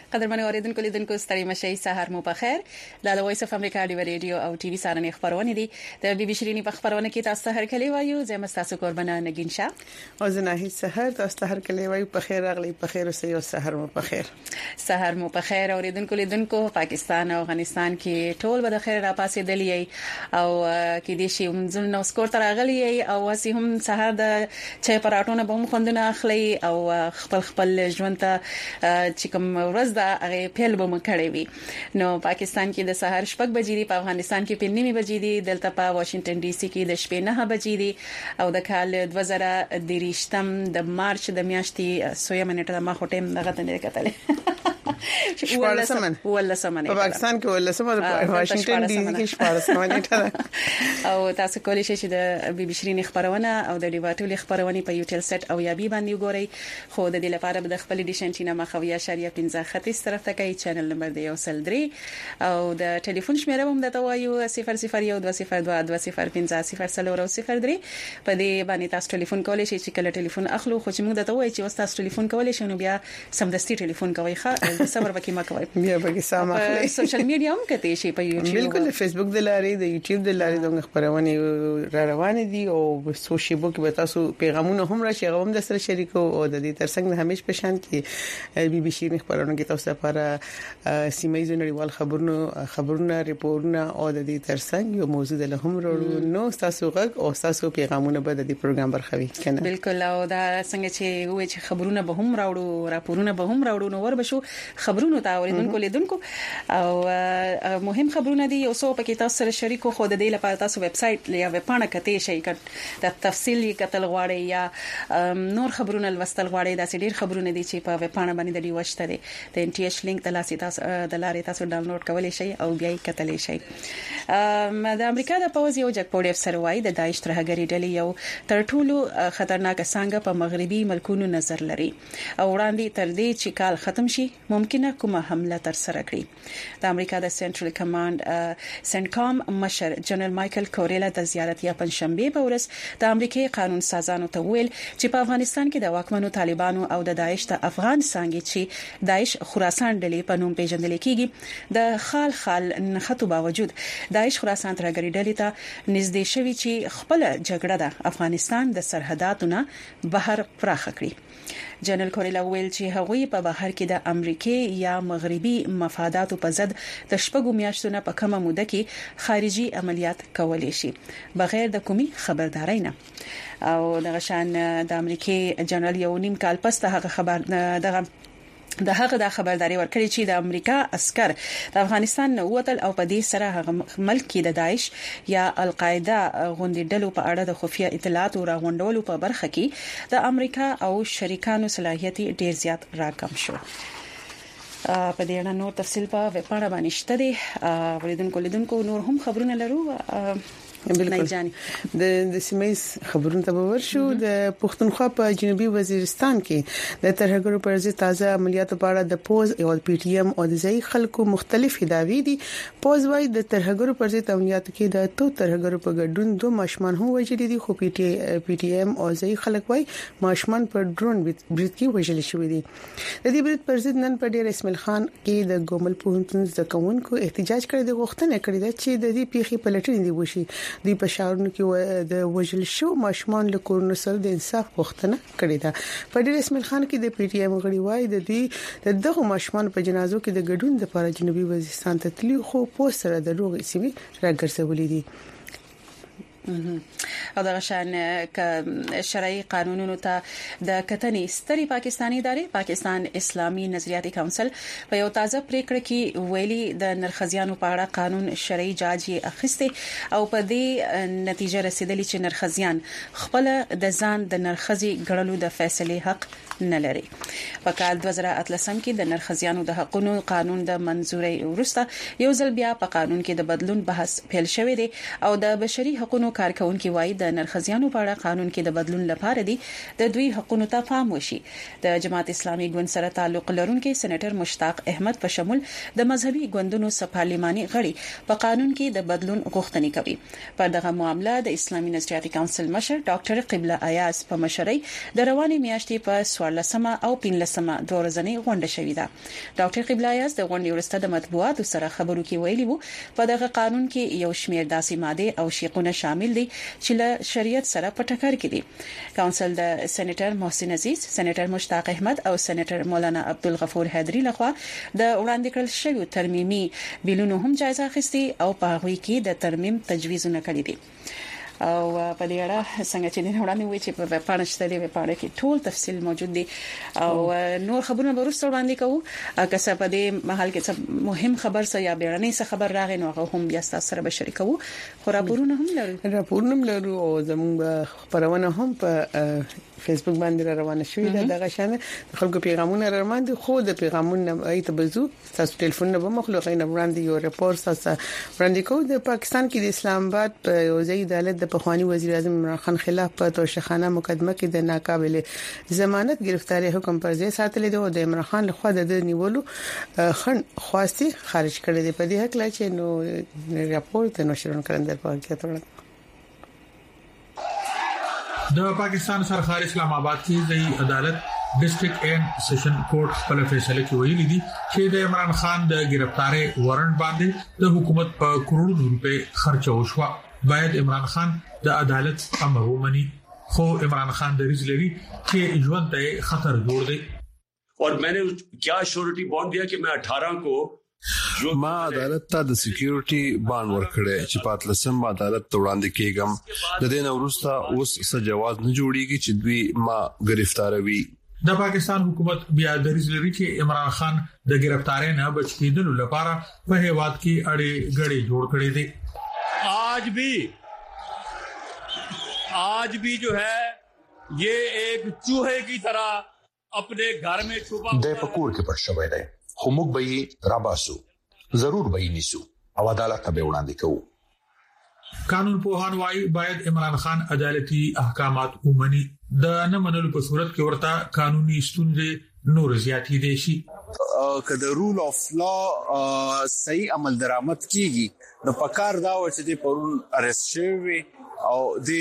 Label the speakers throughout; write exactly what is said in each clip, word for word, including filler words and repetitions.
Speaker 1: قدرمن اوریدونکو لیدونکو ستړي مشي سحر مو په خیر. د وایس اف امریکا دی ریډیو او ټي وي سارنې خبرونه دي. د بي بي شيرینی په خبرونه کې تاسو هر کلی وایو زه مستاسو قربانه نگین شاه
Speaker 2: او زه نه سحر تاسو هر کلی وایو په خیر راغلی په خیر اوسئ او سحر مو په خیر.
Speaker 1: سحر مو په خیر اوریدونکو لیدونکو پاکستان او افغانستان کې ټول به د خیر را پاسې دلی او کې دي شي موږ نو سکور تر غلی او واسي هم سحر د چای پراټونه به هم خوندونه اخلي او خپل خپل ژوند ته چې کوم ورځ دا هغه پیل به مکړې وي. نو پاکستان کې د سحر شپږ بجې دي، په افغانستان کې په نیمه بجې دي، دلته په واشنگټن ډي سي کې د شپې نه بجې دي او د کال دوه زره دریشتم د مارچ د میاشتې سویا منټه ما هټم دغه ته نه کتلې
Speaker 2: شپږ سمن
Speaker 1: ولا سمن
Speaker 2: په پاکستان کې ولا سمن په واشنگټن ډي سي کې شپږ سمن ټاله
Speaker 1: او تاسو کولی شئ چې د بي بي شيرینی خبرونه او د ډیواتول خبرونه په یوټل سټ او یا بي باندې وګورئ. خو د دې لپاره به د خپل ډیشن چې نه مخویا شریعه پنځه ختیس طرف ته کوي چینل نمبر دی یو سل درې او د ټلیفون شمیره هم د توایو صفر صفر یو دوه صفر دوه دوه صفر پنځه صفر څلور صفر درې په دې باندې تاسو ټلیفون کولی شئ چې کله ټلیفون اخلو خو چې موږ د توای چې تاسو ټلیفون کولی شئ نو بیا سمدستي ټلیفون کوي ښه صبر وکي ما کوي
Speaker 2: بیا به سم اخلي.
Speaker 1: سوشل میډیا هم کته شي په یوټیوب
Speaker 2: بالکل فیسبوک د لارې د یوټیوب د لارې د خبرونه را روان دي او په سوشل بوک به تاسو پیغامونه هم راشي غووم د سره شریکو او د دې ترڅنګ همیش په شان کې بي بي سي خبرونه کې تاسو لپاره سیمایي نړیوال خبرونه خبرونه ریپورتونه او د دې ترڅنګ یو موضوع د لهم ورو نو تاسو غږ او تاسو پیغامونه به د دې پروګرام برخوي کنه.
Speaker 1: بالکل او دا څنګه چې وې چې خبرونه به هم راوړو راپورونه به هم راوړو نو ور بشو خبرونه تا اوریدونکو لیدونکو او مهم خبرونه دي او څو پکې تاسو سره شریکو خو د دې لپاره تاسو ویب سټ یا ویب پاڼه کته شي د تفصیلی کتل غواړي یا نور خبرونه لوستل غواړي دا ډېر خبرونه دي چې په ویب پاڼه باندې د ډیوښت دي د ان ټي ایچ لینک د لاسي تاسو د لارې تاسو ډاونلوډ کولای شئ او بیا یې کتلی شئ. د امریکا د پوز یو جګپوړی افسر وایي د داعش ترهګری ډلې یو تر ټولو خطرناک څنګه په مغربي ملکونو نظر لري او وړاندې تر دې چې کال ختم شي ممکنه کومه حمله تر سره کړي. د امریکا د سنټرل کمانډ سنټکام مشر جنرال مايكل کوريلا د زیارت یا پنځشنبه په ورځ د امریکای قانون سازانو ته ویل چې په افغانستان کې د واکمنو طالبانو او د داعش د افغان څنګه چې داعش خراسان ډلې په نوم پیژندل کېږي د خال خال نخټو باوجود داعش خراسان ترګری ډلې ته نږدې شوی چې خپل جګړه د افغانستان د سرحداتو نه بهر پراخه کړي. جنرال کوريلا ویل چې هغوی په بهر کې د امریکای یا مغربي مفاداتو په ضد د شپږو میاشتو نه په کومه موده کې خارجي عملیات کولای شي بغیر د کومي خبرداري نه. او د غشان د امریکای جنرال یو نیم کال پس د هغه خبر دغه د هغه د خبرداري ورکړي چې د امریکا عسكر د افغانستان وتل او په دې سره هغه ملک کې د داعش یا القاعده غونډې ډلو په اړه د خفیه اطلاعات او راغونډولو په برخه کې د امریکا او شریکانو صلاحیت ډیر زیات راکم شو. په دې اړه نور تفصیل په وپاړه باندې شته دي ولیدونکو لیدونکو نور هم خبرونه لرو.
Speaker 2: بالکل د د سیمایي خبرونه ته ورشو. د پښتونخوا په جنوبي وزیرستان کې د ترهګرو پر ضد تازه عملیاتو په اړه د پوز او پی ټی ایم او د ځای خلکو مختلف دعوی دي. پوز وايي د ترهګرو پر ضد عملیاتو کې د تو ترهګرو په ګډون دوه ماشومان هم وژل دي خو پی ټی پی ټی ایم او ځای خلک وايي ماشومان پر ډرون برید کې وژل شوی دي. د دې برید پر ضد نن په ډیر اسماعیل خان کې د ګومل پوهنتون زکونکو احتجاج کړی د غوښتنه کړې ده چې د دې پیښې پلټنې دی وشي. د پښاورونو کې د وژل شو ماشومان له کورونو سره د انصاف غوښتنه کړې ده. په ډیر اسماعیل خان کې د پی ټی ایم غړي وایي د دې دغه ماشومان په جنازو کې د ګډون لپاره جنوبي وزیرستان ته تللی خو پوس سره د روغ سیمې راګرځولې دي.
Speaker 1: او د غشان ک شرعي قانونونو ته د کتنې ستري پاکستاني ادارې پاکستان اسلامي نظریاتي کونسل په یو تازه پریکړه کې ویلي د نرخزیانو په اړه قانون شرعي جاج یې اخیسته او په دې نتیجه رسیدلی چې نرخزیان خپل د ځان د نرخزي ګړلو د فیصله حق نه لري. په کال دوه زره اتلسم کې د نرخزیانو د حقونو قانون د منزوري ورسته یو ځل بیا په قانون کې د بدلون بحث پیل شوې دی او د بشري حقوقو قانونونو کارکونکو وایي د نرخزیانو په اړه قانون کې د بدلون لپاره دي د دوی حقوقو ته پام وشي. د جماعت اسلامي ګوند سره تعلق لرونکي سېنیټر مشتاق احمد په شمول د مذهبي ګوندونو سره پارلماني غړي په قانون کې د بدلون غوښتنې کوي. په دغه معاملې د اسلامي نظریاتي کونسل مشر ډاکټر قبله ایاز په مشرۍ د رواني میاشتې په سوارلسمه او پنځلسمه دوه ورځې غونډه شوې ده. ډاکټر قبله ایاز د غونډې وروسته د مطبوعاتو سره خبرو کې ویلي وو په دغه قانون کې یو شمېر داسې ماده او شیقونه شامل دي چې له شریعت سره په ټکر کې دي. کونسل د سېنیټر محسن عزیز، سېنیټر مشتاق احمد او سېنیټر مولانا عبدالغفور حیدری لخوا د وړاندې کړل شوی ترمیمي بیلونو هم جایزه اخیستي او په هغه کې د ترمیم تجویزونه کړی دي. او په دې اړه څنګه چې نه وړاندې وی چې په پانشته دی په اړه کې ټول تفصیل موجود دي او نور خبرونه به وروسته وړاندې کوو. که څه په دې محل کې څه مهم خبر څه یا بیړنۍ څه خبر راغی نو هغه هم بیا تاسو سره به شریکو. خو راپورونه هم لرو
Speaker 2: راپورونه هم لرو او زموږ خبرونه هم په فیسبوک باندې روانه شوې ده. دغه شان خلکو پیغامونه راوړاندې خو د پیغامونه ایت بزو تاسو ټلیفون نه مخلوقین وړاندې یو رپورت تاسو وړاندې کوو. د پاکستان کې د اسلام آباد په وزیر عدالت د پخوانی وزیر اعظم عمران خان خلاف په توشخانه مقدمه کې د ناقابل ضمانت گرفتاری حکم پر ځای ساتل دي او د عمران خان لخوا د نیولو خن خواسته خارج کړی دی. په دې حق لا چې نو رپورت نشرون کړندل پاکستان
Speaker 3: د پاکستان سرکاري اسلام آباد کې د عدالت ډیسټریکټ اینڈ سیشن کورټ خپل فیصله کې ویلي دي چې د عمران خان د گرفتاری وارنټ باندې د حکومت په کروڑونو روپے خرچ وشو. باید عمران خان د عدالت امر ومني. خو عمران خان د ریزلري کې ژوند ته خطر جوړ دی.
Speaker 4: اور میں نے کیا شورٹی بانڈ دیا کہ میں اٹھارہ کو
Speaker 5: ما عدالت ته د سکیورټي بانډ ورکړی چې پاتلسم عدالت ته وړاندې کېږم. د دې نورسته اوس څه جواز نه جوړیږي چې دوی ما گرفتاروي.
Speaker 3: د پاکستان حکومت بیا د ریزلري کې عمران خان د گرفتاری نه بچ کېدلو لپاره په هیواد کې اړې غړې جوړ کړې دي.
Speaker 4: آج بھی آج بھی جو ہے یہ ایک چوہے کی طرح اپنے گھر میں چھپا
Speaker 6: د پکور کې پټ شوی دی. خو موږ به یې راباسو، ضرور به یې نیسو او عدالت ته به وړاندې کوو.
Speaker 3: قانون پوهان وايي باید عمران خان عدالتي احکامات ومني. د نه منلو په صورت کې ورته قانوني ستونزې نور زیاتې دي شي.
Speaker 5: که د رول اف لا صحیح عمل درآمد کیږي نو پکار دا و چې د پرون ارست شوی او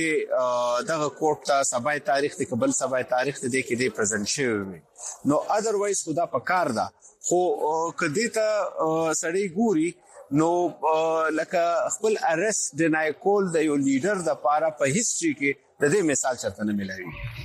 Speaker 5: د دغه کوټ ته سبای تاریخ د قبل سبای تاریخ د کې د پریزنټ شوی نو اذروایز خدا پکار دا. خو کدی ته سړی ګوري نو لکه خپل ارست د نای کول د یو لیډر د پاره په هیستوري کې د دې مثال چرته نه ملایي.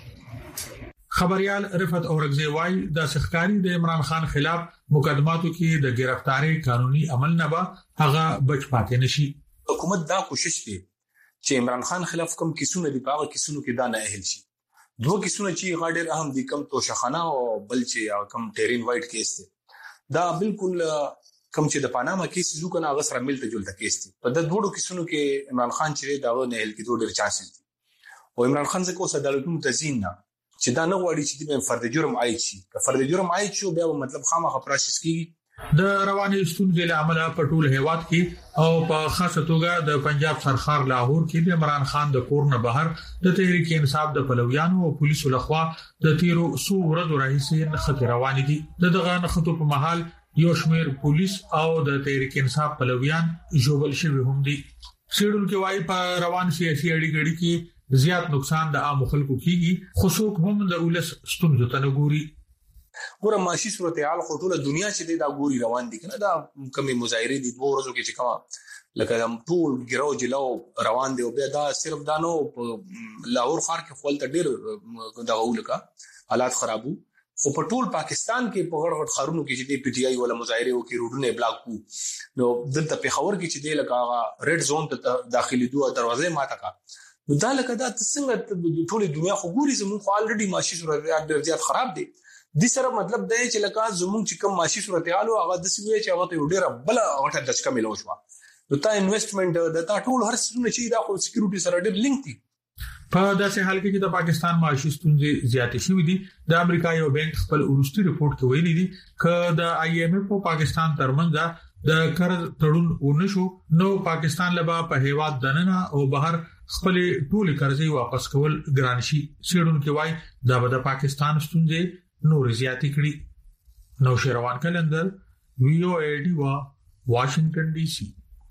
Speaker 3: خبريال رفعت اورغزی وايي د سخکاری د عمران خان خلاف مقدماتو کې د گرفتاری قانوني عمل نه به هغه بچ پاتې نشي.
Speaker 7: حکومت دا کوشش کوي چې عمران خان خلاف کوم کیسونه دی باغ کیسونو کې دا نه اهل شي. دوه کیسونه چې غاډر اهم دي کم توشخانه او بل چې کم ټیرین وایټ کیس دی. دا بالکل کم چې د پاناما کیس زو کنه هغه سره ملته جوړه کیس دی. په د دوه کیسونو کې عمران خان چې دا نه اهل کې دوه ډیر چانسز دي. او عمران خان ځکه اوس عدالتونو تزین نه چې دا نه غواړي چې د فرد جرم عاید شي. که فرد جرم عاید شو بیا مطلب خامخا پروسس کیږي.
Speaker 3: د رواني ستونزې له امله په ټول هیواد کې او په خاصه توګه د پنجاب سرخار لاهور کې د عمران خان د کور نه بهر د تحریک انصاف د پلویانو او پولیسو لخوا د تیرو سو ورځو راهیسې نخښه روان دي. دغه نخښو په محل یو شمېر پولیس او د تحریک انصاف پلویان جوړل شوی هم دي. سیډول کې وايي په روان سیاسي اړیکو کې زیات نقصان د عام خلکو کیږي. خصوص هم د ولس ستونزو ته نګوري.
Speaker 7: ګوره معاشي صورتحال خو ټول دنیا چې دا ګوري روان دي کنه. دا کمی مظاهره دي دوه ورځو کې چې کما لکه هم ټول ګراو جلو روان دي او بیا دا صرف دانو لاهور خار کې خپل ته ډېر دغه ولکا حالات خرابو. خو په ټول پاکستان کې په غړ غړ خارونو کې چې د پی ټی آی ولا مظاهره وکړي روډونه بلاک کو نو دلته په خبر کې چې د لکه ریډ زون ته داخلي دوه دروازې ماته کا نو دا لکه دا څنګه ټول دنیا خو ګوري زموږ خو الریډي معاشي صورتحال ډېر زیات خراب دي. د سره مطلب دی چې لکه زموږ چې کوم معاشي صورتحال او هغه د سوي چې هغه ته ډېر بل غټه دچکا ملو شو. نو تا انویسټمنټ د تا ټول هر څه نه چې دا خو سکیورټي سره ډېر لینک دي.
Speaker 3: په داسې حال کې چې د پاکستان معاشي ستونزې زیاتې شوې دي. د امریکا یو بانک خپل ورستي ریپورت کې ویلي دي چې د آی ایم ایف او پاکستان ترمنځ د قرض تړون ونشو نو پاکستان لبا په هیواد دننه او بهر خپل ټول قرضې واپس کول ګران شي. سیډونکو وای دا به د پاکستان ستونزې نور زیاتې کړي. نو شروان کلندر وی او ای ډی وا واشنگټن ډي سي.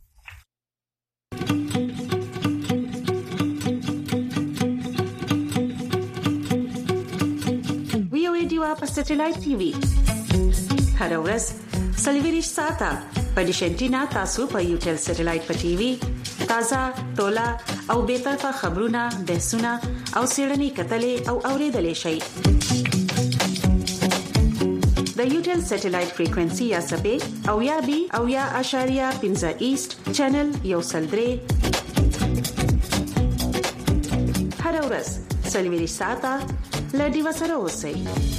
Speaker 8: وی او ای ډی وا په سټلایټ ټي وي هر ورځ سلویریش ساته په ډیشنټینا تاسو په یوټل سټلایټ په ټي وي تازه ټولا او به طرفه خبرونه بحثونه او سیړنی کتلې او اوریدلې شي. د یوټل سټلایټ فریکوئنسي یا سبې او یا بي او یا اشاریه پنځه ایست چینل یو سلدري هر ورځ سلویریش ساته لدی وسره اوسئ.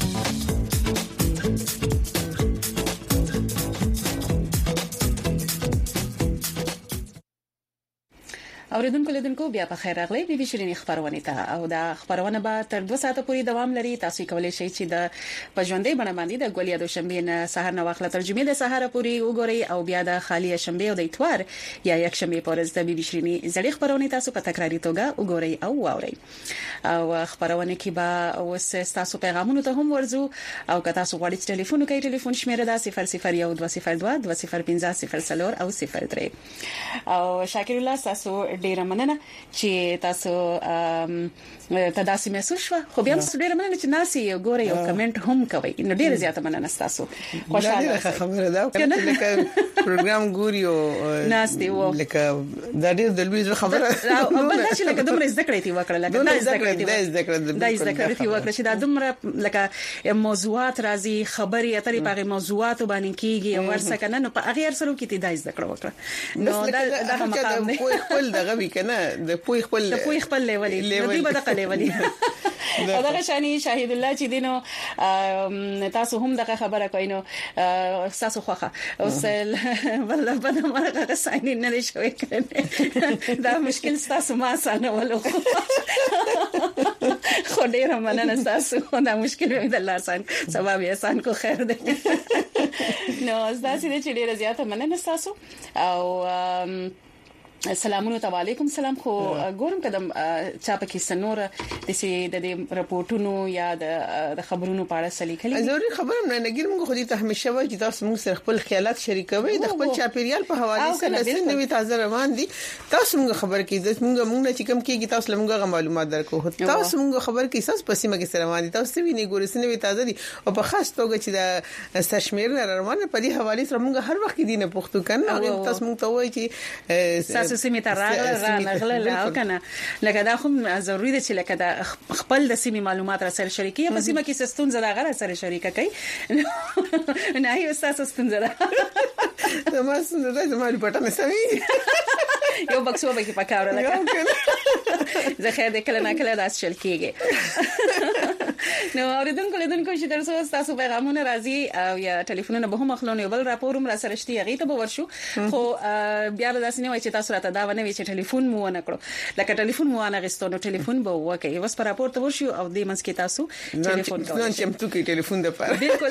Speaker 1: اوریدونکو لیدونکو بیا په خیر راغلی بي بي شيرين خبرونه ته او دا خبرونه به تر دوه ساعته پورې دوام لري. تاسو کولای شئ چې د پژوندې بڼه باندې د ګولیا د شنبه نه سحر نه واخله ترجمه د سحر پورې وګورئ او بیا د خالی شنبه او د اتوار یا یک شنبه پورې د بي بي شيرين زړې خبرونه تاسو په تکراری توګه وګورئ او واورئ. او خبرونه کې به اوس تاسو پیغامونه ته هم ورزو او که تاسو غواړئ ټلیفون کوئ ټلیفون شمیره دا صفر صفر یو دوه صفر دوه دوه صفر پنځه صفر صفر او صفر درې. او شاکر الله تاسو ډیر مننه چې تاسو تداسي محسوس شو. خو بیا تاسو ډیر مننه چې ناسي ګوري او کمنټ هم کوي. نو ډیر زیاته مننه تاسو. خوشاله
Speaker 2: خبره ده لکه پروګرام ګوري او
Speaker 1: ناسي وو
Speaker 2: لکه دا ډیر د لوی خبره
Speaker 1: او بل چې لکه دومره ذکر ایتي وکړه لکه دا ذکر ایتي
Speaker 2: دا ذکر
Speaker 1: دا ذکر ایتي وکړه چې دا دومره لکه موضوعات راځي خبري اترې په موضوعات باندې کیږي او ورڅ کنه نو په غیر سره کې دا ذکر وکړه. نو دا دا مقام دی
Speaker 2: خپل دغه وی کنه د پوي خپل
Speaker 1: د پوي خپل لیولي دوی به د قلیولي او دا شانی شاهد الله چې دینو تاسو هم دغه خبره کوي نو تاسو خوخه او سل والله په مرغه ساين نه شوي کنه دا مشکل تاسو ما سره ولو خو ډیر مننه تاسو دا مشکل وي د الله سان سبب یې سان کو خیر ده. نو تاسو دې چې ډیر زیاته مننه تاسو او سلامونه علیکم سلام. خو ګورم کدم چا پکې سنور د سي د رپورټونو یا د خبرونو په اړه سلیکلي
Speaker 2: ضروري خبرم نه نګیر موږ خو دې ته همیشه وایي چې تاسو موږ سره خپل خیالات شریکوي د خپل چاپیریال په حواله سره نوې تازه روان دي. تاسو موږ خبر کړئ د موږ موږ نه چې کوم کېږي تاسو موږ معلومات درکو. تاسو موږ خبر کړئ تاسو په سیمه کې سره روان دي تاسو ویني ګورئ سنوي تازه دي او په خاص توګه چې د سشمیر نه روان په دې حواله سره موږ هر وخت دي نه پښتو کنه او تاسو موږ ته وایي چې
Speaker 1: تاسو سیمه ته راغله راغله لا کنه لکه دا خو ضروری ده چې لکه دا خپل د سیمه معلومات را سره شریکي په سیمه کې سستون زړه غره سره شریکه کوي نه هي تاسو ستون زړه
Speaker 2: ما څنګه دا زموږ پټه سمي
Speaker 1: یو بکسو به کې پکاوره لکه زه خیر دې کله نه کله راځ چل کېږي. نو اوریدونکو لیدونکو چې تاسو تاسو پیغامونه راځي او یا ټلیفونونه به هم خلونه یو بل راپوروم را سره شتي هغه ته به ورشو. خو بیا به داسې نه وای چې تاسو راته دا ونه وی چې ټلیفون مو نه کړو لکه ټلیفون مو نه غستونو ټلیفون به وکي وس پر راپور ته ورشو او د منځ کې تاسو ټلیفون کوئ.
Speaker 2: نن چې متو کې ټلیفون د پاره
Speaker 1: بالکل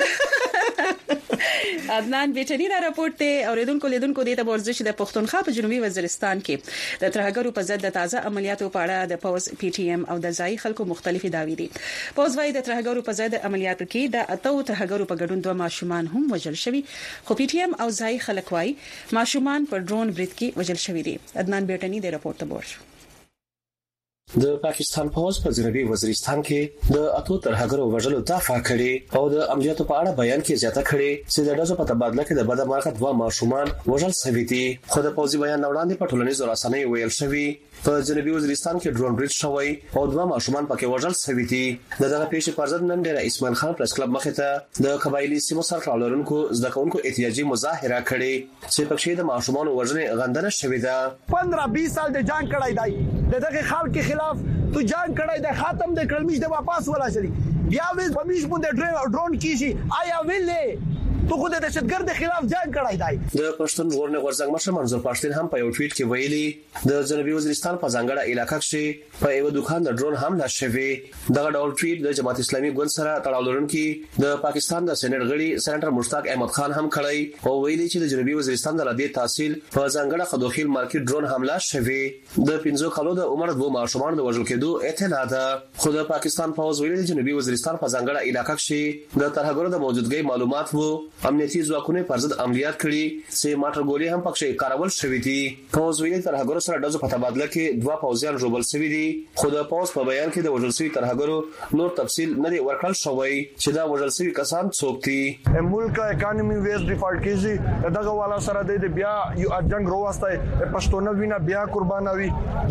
Speaker 1: عدنان بیچری را راپورټ ته اوریدونکو لیدونکو د ورزش د پښتونخوا په جنوبي وزیرستان کې د ترهګرو په ضد د تازه عملیاتو په اړه د پوز پی ټی ایم او د ځای خلکو مختلفي داوی دي. پوز وايي د ترهګرو په ضد عملیاتو کې د اتو ترهګرو په ګډون دوه ماشومان هم وژل شوي. خو پی ټی ایم او ځای خلک وايي ماشومان په ډرون برید کې وژل شوي دي. عدنان بیٹنی د راپورټ ته ورشو.
Speaker 9: د پاکستان پوز په جنوبي وزیرستان کې د اتو ترهګرو وژلو دفاع کړي او د عملیاتو په اړه بیان کې زیاته کړي چې د ډزو په تبادله کې د بدمرغه دوه ماشومان وژل شوي دي. خو د پوزي بیان وړاندې په ټولنیزو رسنیو ویل شوی په جنوبي وزیرستان کې ډرون برید شوی او دوه ماشومان پکې وژل شوي دي. دغه پیښې پر ضد نن ډیر اسماعیل خان پریس کلب مخې ته د قبایلی سیمو سرکړه‌لرونکو زده کوونکو احتجاجي مظاهره کړې چې پکې د ماشومان وژنې غندنه شوې ده.
Speaker 10: پندرہ بیس سال د جنگ کړای دی دغه خلک خلاف تو جنگ کړای دی ختم د کړمش د واپس ولا شي بیا ویل پمیش مونږ ډرون کیشي آیا ویلې تو خو د دهشتګرد خلاف جنگ کړای دی.
Speaker 9: د پښتون ژغورنې غورځنګ مشر منظور پښتين هم په یو ټویټ کې ویلي د جنوبي وزیرستان په ځانګړي علاقې کې په یو دکان د ډرون حمله شوه. دغه ډول ټویټ د جماعت اسلامي ګوند سره تړاو لرونکي د پاکستان د سېنات غړي سېنټر مشتاق احمد خان هم کړی او ویلي چې د جنوبي وزیرستان د لدې تحصیل په ځانګړي خدوخیل مارکیټ ډرون حمله شوه. د پنځو کالو د عمر دوه ماشومان د وژل کېدو اطلاع ده. خو د پاکستان پوز ویلي د جنوبي وزیرستان په ځانګړي علاقې کې د ترهګرو د موجودګۍ معلومات وو. امنیتي ځواکونه پر ضد عملیات کړي چې ماټرګولي هم پکې کارول شوې دي. پوز ویلي ترهګرو سره د په تبادله کې دوه پوځیان ژوبل شوي دي. خو د پوز په بیان کې د وژل شوي ترهګرو نور تفصیل نه دی ورکړل شوی چې دا وژل شوي کسان څوک دي.
Speaker 10: ملک اکانومي ویز ډیفالټ کیږي دغه والا سره د بیا یو جنگ رواسته پښتون وینا بیا قربانوي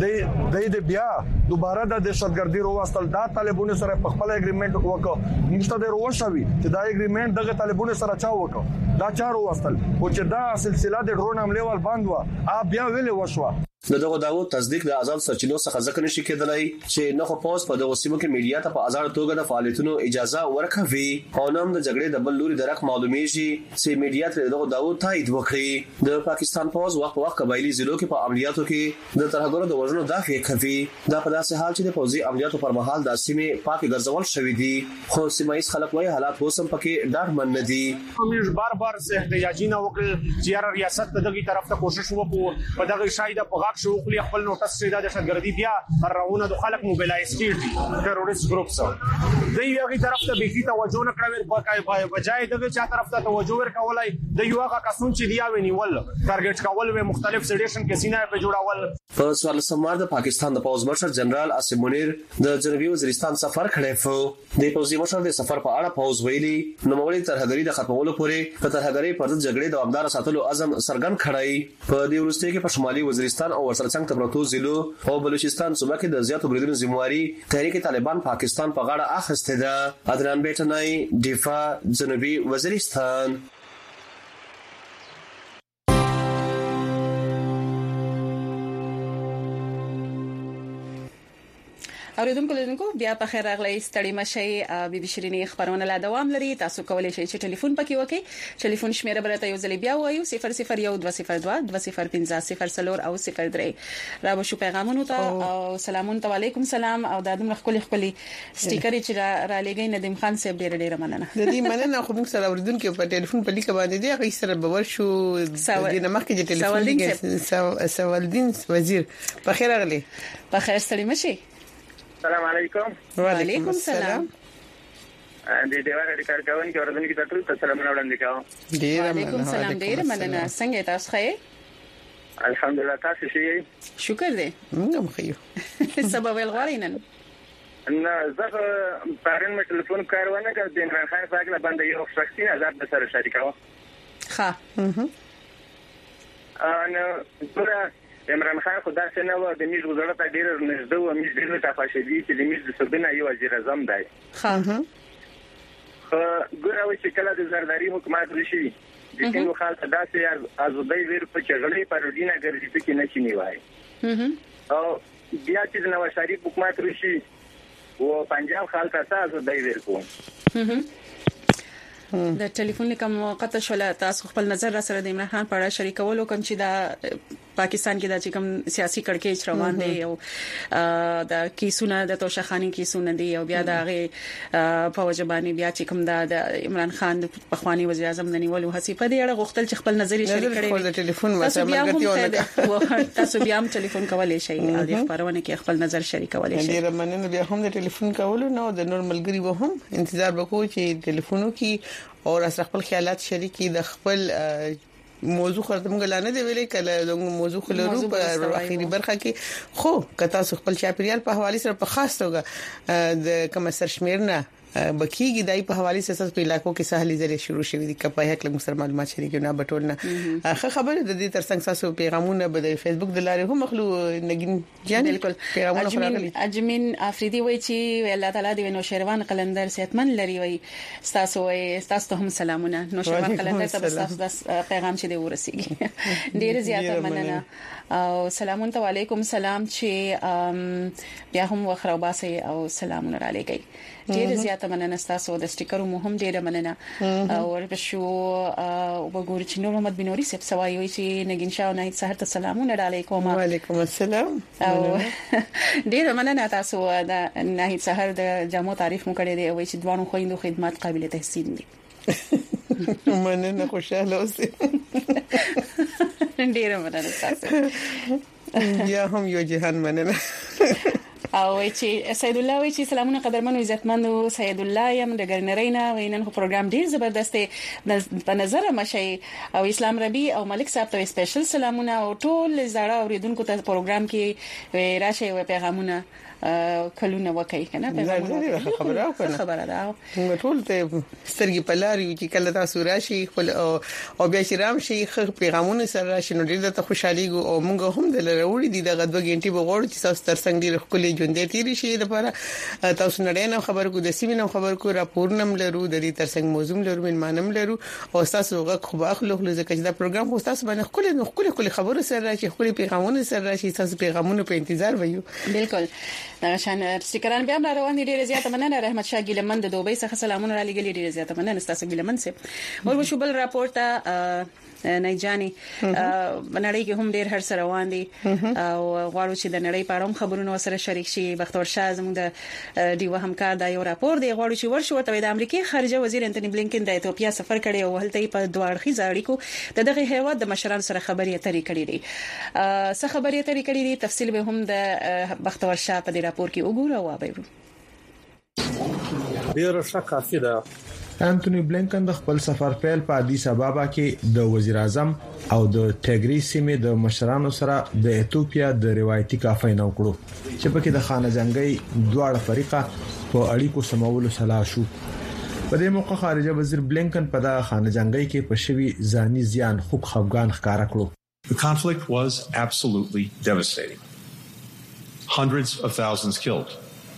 Speaker 10: د د بیا دوباره د دهشتګردي روواستل دا طالبونو سره په خپل اګریمنت وکړ نشته د روشوي چې دا اګریمنت دغه طالبونو سره چا وکړ دا چا روواستل او چې دا سلسله د ډرون حمله ول بند و ا بیا ویلې وشو.
Speaker 9: دغه داو تصدیق د آزاد سرچینو څخه ځکه نشي کېدلای چې نه خو پوز په دغه سیمو کې میډیا ته په آزاد توګه د فعالیتونو اجازه ورکوي او نن د جګړې د بل لوري درک معلومیږي چې میډیا تر دغه داو تایید وکړي. د پاکستان پوز وخت وخت قبایلی ضلعو کې په عملیاتو کې د ترهګرو د وژنو دافع کوي. دا په داسې حال چې د پوزي عملیاتو پر مهال د سیمې پاکي ګرځول شوې دي. خو سیمایي خلک وايي حالات اوسم پکې ډاډمن نه دي.
Speaker 11: موږ بار بار احتجاجونه وکړل چې ریاست دغه طرف ته کوشش وکړو په دغه شاید په غاښ شو خپل خپل نوټس چې د دهشتګردي بیا راونه د خلک موبایلایز کړي ټیرورست ګروپس د یوغي طرف ته به توجه نه کړو په بجای دغه چا طرف ته توجه ورکولای د یوغه کسون چې دی ونیول ټارګټ کول به مختلف سډیشن کسینه په جوړول.
Speaker 9: په سوال سمار د پاکستان د پوز مشر جنرال عاصم منیر د جنوبي وزیرستان سفر کړی و. د پوزي مشر د سفر په اړه پوز ویلي نو مولي ترهګری د ختمولو پورې په ترهګری پر ضد جګړې دوامدار ساتلو عزم سرګن کړی. په دې ورسته کې په شمالي وزیرستان او ورسره څنګه پروتو ضلعو او بلوچستان صوبه کې د زیاتو بریدونو ذمہواری تحریک طالبان پاکستان په غاړه اخیسته ده. عدنان بیٹنای دفاع جنوبي وزیرستان.
Speaker 1: اوریدونکو لیدونکو بیا په خیر راغلی ستړي مشي بي بي شيريني خبرونه لا دوام لري. تاسو کولای شئ چې ټلیفون پکې وکړئ. ټلیفون شمیره برته یو ځل بیا وایو صفر صفر یو دوه صفر دوه دوه صفر پنځه صفر څلور او صفر درې را بشو پیغامونو ته او سلامون ته علیکم سلام او د دومره خپل خپل سټیکر چې را لګی ندیم خان صاحب ډیر ډیر مننه.
Speaker 2: د دې مننه خو موږ سره اوریدونکو په ټلیفون په لیکه باندې دی غي سره باور شو د نه مخکې د ټلیفون سوالدین وزیر په خیر راغلی.
Speaker 1: په خیر ستړي مشي.
Speaker 12: السلام علیکم.
Speaker 2: وعلیکم السلام.
Speaker 12: د دې واره د کارکون کې اوردن کې تاسو ته سلام وړاندې کوم.
Speaker 1: وعلیکم السلام ډیر مننه. څنګه تاسو ښه؟
Speaker 12: الحمدلله تاسو ښه؟
Speaker 1: شکر دې.
Speaker 2: موږ هم ښه.
Speaker 1: سبب الغوارینن.
Speaker 12: نه زه پرون مې ټلیفون کارونه کړ د عمران خان صاحب له باندې یو شخصي نظر به سره شریکاوه.
Speaker 1: ښه.
Speaker 12: ا نو ګوره عمران خان خدا څنګه و د میز غزړه ته ډیر نږدې و میز ډیر ته فاشدي چې د میز د سبنه یو وزیر اعظم دی.
Speaker 1: ها
Speaker 12: خو ګوره و چې کله د زرداری حکومت لشي د څنګه خاصه داسې ازودای ویر په چغړې پر دینه ګرځي پکې نه چینی وای. او بیا چې د نواز شریف حکومت لشي او پنجاب خلک تاسو ازودای ویر کوم.
Speaker 1: د ټلیفون کوم وخت شول تاسو خپل نظر را سره د عمران خان په اړه شریکولو کوم چې دا پاکستان کې د چې کوم سیاسي کړکېچ روان دي او د کیسونه د توشخانی کیسونه دي او بیا د هغه په وجبانی بیا چې کوم د عمران خان په خواني وزیر اعظم د نیولو هڅې په دې اړه غوښتل چې خپل نظر یې شریک کړي.
Speaker 2: د ټلیفون مسله مرګتیونه
Speaker 1: تاسو بیا هم ټلیفون کولای شئ او د خبرونه کې خپل نظر شریکولای شئ.
Speaker 2: ډیر مننه. بیا هم د ټلیفون کولو نو د نور ملګری و هم انتظار وکړو چې ټلیفونو کې او راځي خپل خیالات شریکي د خپل موضوع خرته موږ لاندې دی ویلې کله د موضوع خلرو په اخیری برخه کې خو کته خپل چاپیریال په حواله سره په خاص توګه د کوم سرشمیرنه بکیږي دای په حواله سره په علاقو کې ساحلي ذریعہ شروع شوې دي کپای هک له مستر معلومات شریک نه بټولنه خه خبره د دې ترڅنګ تاسو پیغامونه به د فیسبوک د لارې هم مخلو نګین جان
Speaker 1: بالکل
Speaker 2: پیغامونه
Speaker 1: راغلي. اجمن افریدي وای چې الله تعالی دې نو شهروان قلندر صحتمن لري وای تاسو وای تاسو هم سلامونه نو شهروان قلندر تاسو د پیغام چې دی ورسیږي ډیر زیاته مننه او سلامون ته علیکم سلام چې بیا هم وخره باسي او سلامونه را لګي. ډېر زیاته مننه تاسو د سټیکرو مهم ډېر مننه او وربشو وګورئ چې نور محمد بنوري صاحب سوایي چې نګین شاه نه سحر ته سلامونه علیکم.
Speaker 2: وعلیکم السلام.
Speaker 1: او ډېر مننه تاسو د نه سحر د جامو تعریف مو کړی دی او چې دوانو خويندو خدمات قابل تحسین دي.
Speaker 2: مننه خوشاله اوسئ.
Speaker 1: ډېر مننه تاسو.
Speaker 2: یا هم یو جهان مننه.
Speaker 1: او چې سید الله وی چې سلامونه قدرمنو عزتمنو سید الله يم د ګرنرینا وینن خو پروګرام ډیر زبردست دی په نظر مشي او اسلام ربي او ملک صاحب ته سپیشل سلامونه او ټول زړه اوریدونکو ته پروګرام کې راشي او پیغامونه کلونه وکي کنه
Speaker 2: پیغامونه خبره وکړه
Speaker 1: خبره ده
Speaker 2: موږ ټول ته سترګې پلاري چې کله تاسو راشي او بیا چې رام شي خو پیغامونه سره راشي نو ډیر ته خوشحالي او موږ هم د لروړي دي دغه دوه غنټې بغوړ چې تاسو ترڅنګ ډیر خپل ژوند تیری شي لپاره تاسو نړۍ خبر کو د سیمینو خبر کو راپورنم لرو د دې ترڅنګ موضوع لرو من مانم لرو او تاسو غو خو اخلو ځکه چې دا پروګرام خو تاسو باندې خپل خپل خپل خبرو سره راشي خپل پیغامونه سره راشي تاسو پیغامونه په انتظار وایو.
Speaker 1: بالکل دا شان سټیکران بیا روان دي. ډیره زیاته مننه رحمت شاه ګیلمن د دوبۍ څخه سلامونه را لګلې. ډیره زیاته مننه تاسو ګیلمن سه ور وشو بل راپورټه نه جاني نړۍ کې هم ډیر هر سره روان دي او غواړو چې د نړۍ په اړه خبرونه سره شریک شي. بختور شاه زموږ د دیو همکار دا یو راپور دی غواړو چې ورشو ته د امریکای خارجه وزیر انټونی بلینکن د ایتوپیا سفر کړي او هلته په دوه اړخیز اړیکو د دغه هیواد د مشران سره خبرې اترې کړې دي. څه خبرې اترې کړې دي تفصیل به هم د بختور شاه په دې راپور کې وګورو او به
Speaker 13: ډیر ښه کافي ده. انټونی بلینکن د خپل سفر پیل په ادیس ابابا کې د وزیر اعظم او د ټیګری سیمې د مشرانو سره د ایتوپیا د روایتي کافي نو کړو چې په کې د خانه جنگي دواړه فریقه په اړیکو سمولو صلاح شو. په دې موقع خارجه وزیر بلینکن په د خانه جنگي کې په شوی ځاني زیان خوب خفګان ښکارا کړو.
Speaker 14: The conflict was absolutely devastating. Hundreds of thousands killed.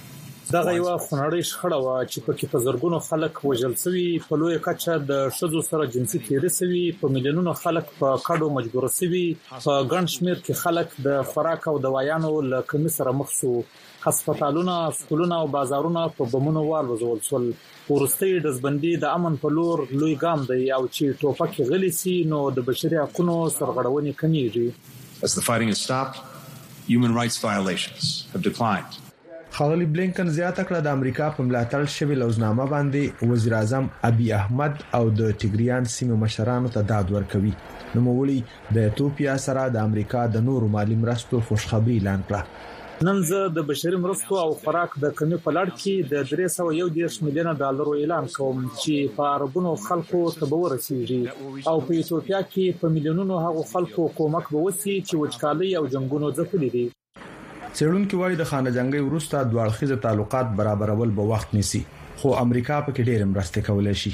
Speaker 11: دا یو خنړی شخړه وا چې په کې په زرګونو خلک وژل شوي په لوی کچه د شذو سره جنسي تیری شوي په میلیونونو خلک په کډو مجبور شوي په ګڼ شمیر کې خلک د خوراک او دوايانو له کمی سره مخ شو. هسپتالونه سکولونه او بازارونه په بمونو والوزول شول. ورستي د ځبندي د امن په لور لوی ګام دی او چې ټوپک غلي سي نو د بشري حقوقو سرغړونې کمیږي.
Speaker 14: As the fighting has stopped, human rights violations have declined.
Speaker 13: خاغلی بلینکن زیاته کړه د امریکا په ملاتړ شوی لوزنامه باندې وزیر اعظم ابي احمد او د ټیګریان سیمه مشرانو ته داد ورکوي. نو مولي د ایتوپیا سره د امریکا د نورو مالی مرستو خوشخبری اعلان کړه.
Speaker 11: نن زه د بشري مرستو او خوراک د کمی په لړ کې د درې سوه یو دېرش میلیونه ډالرو اعلان کوم چې په عربونو خلکو ته به ورسیږي او په ایتوپیا کې په میلیونونو هغو خلکو کومک به وسی چې وچکالي او جنگونو ځپلي دي.
Speaker 13: څېړونکو وايي د خانه جنگي وروسته دوه اړخیزه تعلقات برابرول به وخت نیسي خو امریکا په کې ډېر مرسته کولای شي.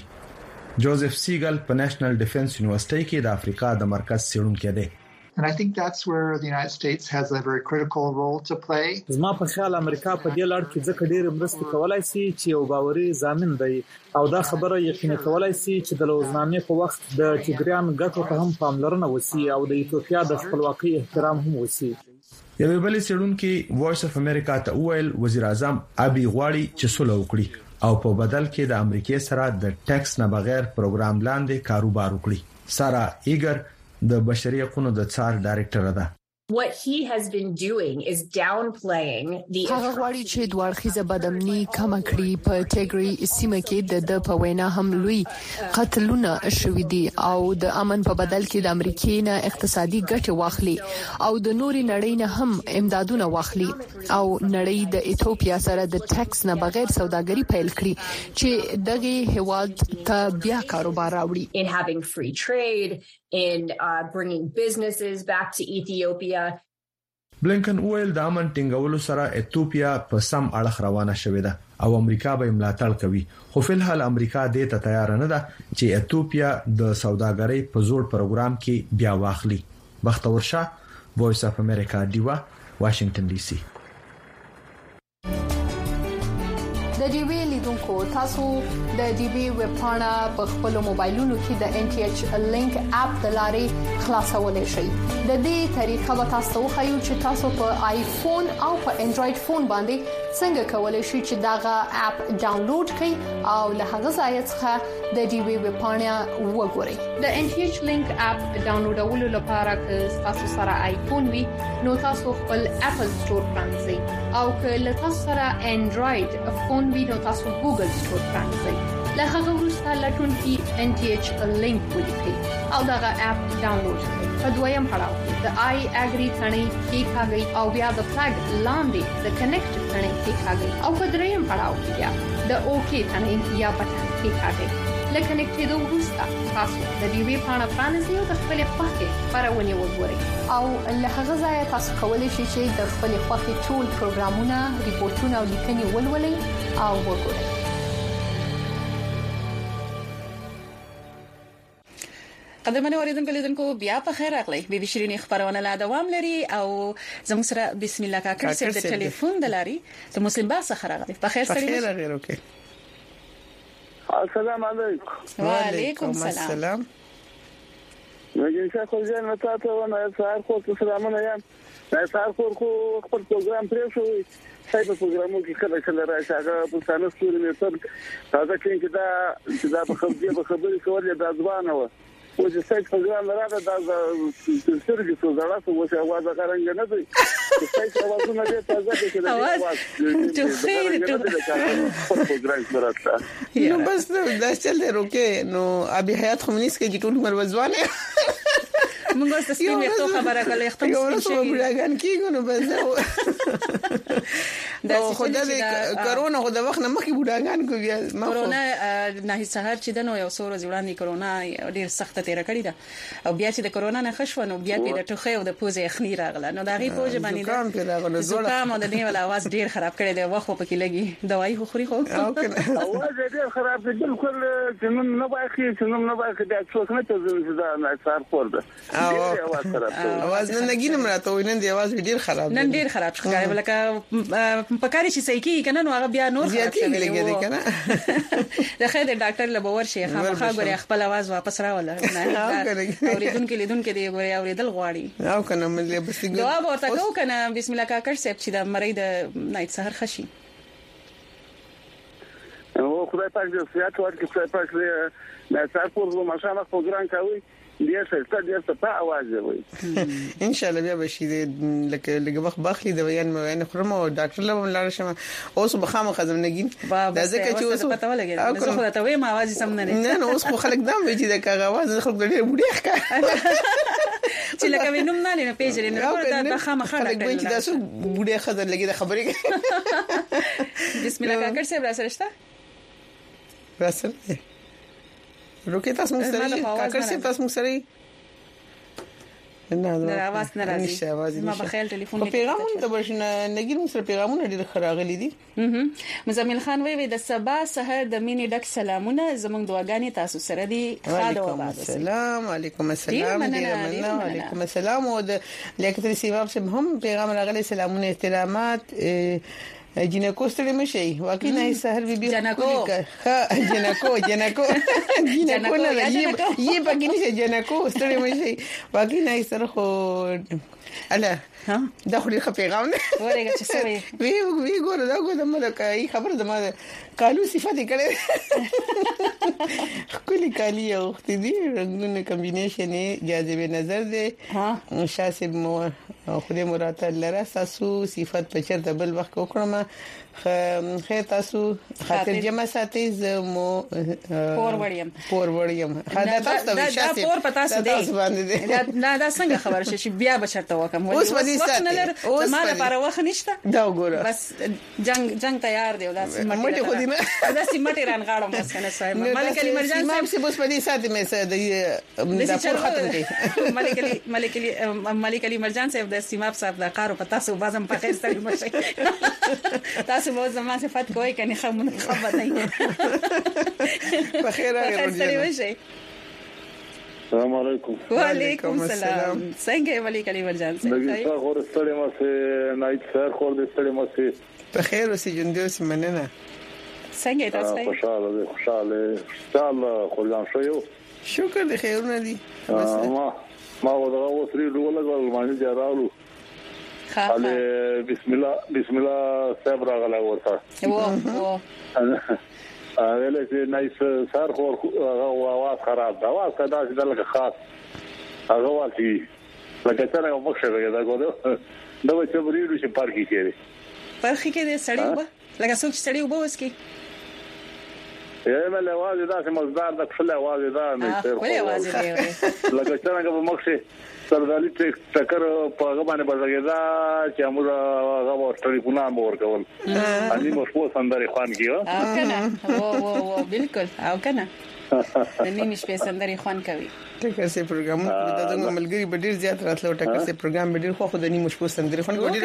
Speaker 13: جوزف سیګل په نېشنل ډیفنس یونیورسيټي کې د افریقا د مرکز څېړونکی دی.
Speaker 15: And I think that's where the United States has a very critical role to play.
Speaker 11: زما په خیال امریکا په دې لړ کې ځکه ډېر مرسته کولای شي چې یو باوري ضامن دی او دا خبره یقیني کولای شي چې د لوزنامې په وخت د ټیګریان ګټو ته هم پاملرنه وشي او د ایتوپیا د خپلواکۍ احترام هم وشي.
Speaker 13: یوه بل سړونکو وایس اف امریکا ته ویل وزیر اعظم ابي غواړي چې سولو وکړي او په بدل کې د امریکای سره د ټیکس نه بغیر پروګرام لاندې کاروبار وکړي. سارا ایګر د بشري حقوقو د څار ډایرکټر ده.
Speaker 16: What he has been doing is downplaying the
Speaker 17: هغه غواړي چې دوه اړخیزه بدامني کم کړي. په ټیګری سیمه کې د په وینا هم لوی قتلونه شوې دي او د امن په بدل کې د امریکای نه اقتصادي ګټه واخلي او د نوري نړۍ نه هم امدادونه واخلي او نړۍ د ایتوپیا سره د ټیکس نه بغیر سوداګري پیل کړي چې دغه هواد ته بیا کاروبار راوړي.
Speaker 16: In having free trade, in uh, bringing businesses back to Ethiopia.
Speaker 13: بلینکن ویل د امن ټینګولو سره ایتوپیا په سم اړخ روانه شوې ده او امریکا به ملاتړ کوي خو په الحال امریکا دې ته تیار نه ده چې ایتوپیا د سوداګرۍ په زور پروګرام کې بیا واخلي. بختور شاه وایس اف امریکا دیوا واشنگټن ډي سي.
Speaker 17: د ډي وی لیدونکو تاسو د ډي وی ویب پاڼه په خپل موبایلونو کې د ان ټي ایچ لینک اپ د لارې خلاصولای شئ. د دې طریقه به تاسو خو چې تاسو په آیفون او په انډراید فون باندې څنګه کولای شئ چې داغه اپ ډاونلوډ کړئ او له هغه ځای څخه د ډي وی ویب پاڼه وګورئ. د ان ټي ایچ لینک اپ ډاونلوډولو لپاره که تاسو سره آیفون وي نو تاسو خپل اپل سٹور پرانځئ او که له تاسو سره انډراید فون وي نو تاسو ګوګل سٹور پرانځئ. له هغه وروسته لټون کې ان ټي ایچ لینک ولیکئ او داغه اپ ډاونلوډ کړئ. په دویم پړاو کې د آی اګری ثنې کې کاږئ او بیا د فلګ لاندې د کنیکټ ثنې کې کاږئ او په دریم پړاو کې بیا د اوکی ثنې یا بټن کې کاږئ. لکه نکټېدو وروسته تاسو د دې وی پاڼه پرانځئ او د خپل خوښې خبرونه وګورئ او له هغه ځای تاسو کولی شئ چې د خپل خوښې ټول پروګرامونه، ریپورتونه او لیکنې ولولئ او وګورئ.
Speaker 1: قدرمنو اوریدونکو لیدونکو بیا په خیر راغلی. بي بي شيرين خبرونه لا دوام لري او زموږ سره بسم الله کاکر سره د ټلیفون د لاري د مسلم با څخه راغلی. په خیر سره
Speaker 2: خیر اوکې.
Speaker 18: السلام علیکم.
Speaker 1: وعلیکم السلام.
Speaker 18: نو چې خو ځان متا ته ونه سهار خو سلامونه یم. سهار خو خپل پروګرام پرې شوی. سايب پروګرامو کې کله کله راځي هغه په ستانه ستوري مې تر دا چې دا چې دا په خبرې په خبرې کولې د ځوانه و او چې سايب پروګرام راځي دا سرګي څو ځله څه وشه आवाज غرنګ نه دی سايب आवाजونه دې تازه دي چې
Speaker 1: आवाज تو خیر تو
Speaker 18: پروګرام راځي
Speaker 2: نو بس دا چل دی روکه نو ابي حیات خمینیس کې ټول عمر وځوانه
Speaker 1: موږ څه سپینې ته خبره کولای ختم شي
Speaker 2: بلاګان کیږي نو بس دا خدای دې کرونا خو د وخت نه مخکې بلاګان کو بیا
Speaker 1: کرونا نه سهار چې دنو یو څو ورځې وړاندې کرونا ډیر سخت تیر کړی دا او بیا چې د کرونا نه خښو نو بیا د ټوخه او د پوزې اخنی راغله نو دا غي پوزې باندې
Speaker 2: زکام په راغله
Speaker 1: زکام او د دې ول आवाज ډیر خراب کړی دی واخو پکې لګي دوايي خو خوري خو
Speaker 18: आवाज ډیر خراب دی بالکل جنون نه باقي جنون نه باقي دا څوک نه ته دا نه سار خور ده
Speaker 2: आवाज نن نګینم راته وینم دی आवाज ډیر خراب
Speaker 1: نن ډیر خراب ښکاري ولکه پکاري چې صحیح کی کنه نو هغه بیا نور
Speaker 2: زیاتی لګی دی کنه
Speaker 1: د خیر ډاکټر لبور شیخ خامخا غوړي خپل आवाज واپس راوله اوریدونکو لیدونکو دی غوړي اوریدل غواړي
Speaker 2: او کنه مې بس
Speaker 1: جواب ورته کو کنه بسم الله کاکر صاحب چې د مریض نایټ سحر خشي
Speaker 18: او خدای پاک دې سیاست ورکړي خدای پاک دې نه تاسو ورو ماشاءالله پروګرام کوي دې څه دې څه په आवाज وي
Speaker 2: ان شاء الله بیا بشي لکه لږ وخت باخلي د بیان مې نه خرم او ډاکټر له لاړ شم اوس بخامه خزم نګین
Speaker 1: دا ځکه چې اوس پته ولګي زه خو ته وې ما आवाज سم نه
Speaker 2: نه نو اوس خو خلک دام وی چې دا کاغه आवाज خلک ډېر بډې ښکار
Speaker 1: چې لکه وینم نه نه پیژنې نه دا خامه خلک
Speaker 2: وی چې دا څو بډې خزر لګي د خبرې
Speaker 1: بسم الله کاکر صاحب را سره شته
Speaker 2: راسل روکه تاسو موږ سره کاکر صاحب تاسو موږ سره
Speaker 1: نه نه आवाज نه راځي ما په خیال ټلیفون
Speaker 2: کې پیغامونه د برښنا نګیر موږ سره پیغامونه ډېر خراغلي دي
Speaker 1: مزمل خان وی د سبا سحر د مینې ډک سلامونه زموږ دعاګانې تاسو سره دي خاله و بعد
Speaker 2: السلام علیکم السلام علیکم السلام او د لیکتري سیواب سره هم پیغام راغلي سلامونه احترامات جنکو ستړي مشي واقعي نه سحر بيبي
Speaker 1: جنکو
Speaker 2: ها جنکو جنکو جنکو نه یي یي پکې نه جنکو ستړي مشي واقعي نه سره خو الا ها دا خو لري پیغام نه
Speaker 1: ورګه چې سوي
Speaker 2: وی وی ګور دا ګور د ملکه ای خبر زما کالو صفات کړي کلی کالی او ختي رنگونه کمبینیشن جاذب نظر دي ها شاسب مو خدای مراد لره تاسو صفات په چرته بل وخت وکړم خیر تاسو خاطر جمع ساتي زمو
Speaker 1: پور وړیم
Speaker 2: پور وړیم دا تاسو ته
Speaker 1: شاسب دا پور پتا څه دی دا دا څنګه خبر شي بیا بچرته وکم
Speaker 2: اوس ودی ساتي
Speaker 1: اوس ما لپاره وخت نشته
Speaker 2: دا وګوره
Speaker 1: بس جنگ جنگ تیار دی دا
Speaker 2: سیمټي خو دې نه
Speaker 1: دا سیمټي ران غاړم بس کنه صاحب ملک علي مرجان
Speaker 2: صاحب سه اوس ودی ساتي مې سه د دا پور ختم دی
Speaker 1: ملک علي ملک علي ملک علي مرجان صاحب د سیماب صاحب د کارو پتا سو بازم په خیر سره مشه تاسو مو زما صفات کوی کني خمون خبر نه
Speaker 2: په خیر راغلی
Speaker 18: السلام علیکم
Speaker 1: وعلیکم السلام څنګه ملک علي مرجان صاحب
Speaker 18: دغه خور ستړي ما سه نایټ سر خور دې ستړي ما سه
Speaker 2: په خیر اوسې جون دې اوسې مننه
Speaker 1: څنګه تاسو
Speaker 18: خوشاله خوشاله انشاءالله خلان شو یو
Speaker 2: شکر دې خیرونه دي
Speaker 18: ما ما ودا وسري ډول غول باندې جارالو علي بسم الله بسم الله صبر غلا ورته
Speaker 1: و و
Speaker 18: هغه له نایس سر خو اواز خراب دا اواز کدا چې دلته خاص هغه والی لکه څنګه یو مخشه دا ګورو دا چې بریډو چې پارکي کړي
Speaker 1: پارکي کړي سړی وبا لکه څوک سړی وبا وسکي
Speaker 18: یې مله आवाज دا چې مزدار د خپل आवाज دا نه
Speaker 1: تر خپل आवाज دی
Speaker 18: لکه څنګه په مخشه سردالي ټکر په هغه باندې بزګدا چې موږ هغه ورته په نام ورکول اني مشپو سندري خوان کیو
Speaker 1: او کنه او او او بالکل او کنه د نیمه شپې سندري خوان کوي
Speaker 2: ټکر سي پروګرام د دغه ملګری ډیر زیات راتلو ټکر سي پروګرام ډیر خو د نیمه شپو سندري خوان کوي